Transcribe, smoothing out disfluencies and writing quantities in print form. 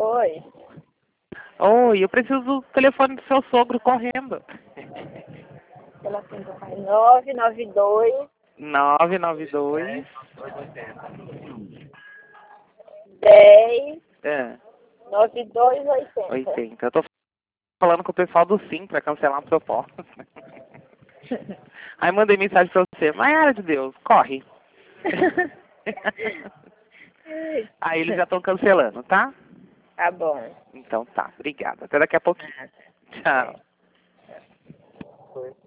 Oi. Oi, eu preciso do telefone do seu sogro correndo. Telefone do pai 992 992 10 é, 9280. 80. Eu tô falando com o pessoal do Sim pra cancelar a proposta. Aí mandei mensagem pra você. Maiara de Deus, corre. Aí eles já estão cancelando, tá? Tá bom. Então tá, obrigada. Até daqui a pouquinho. Nada. Tchau. É.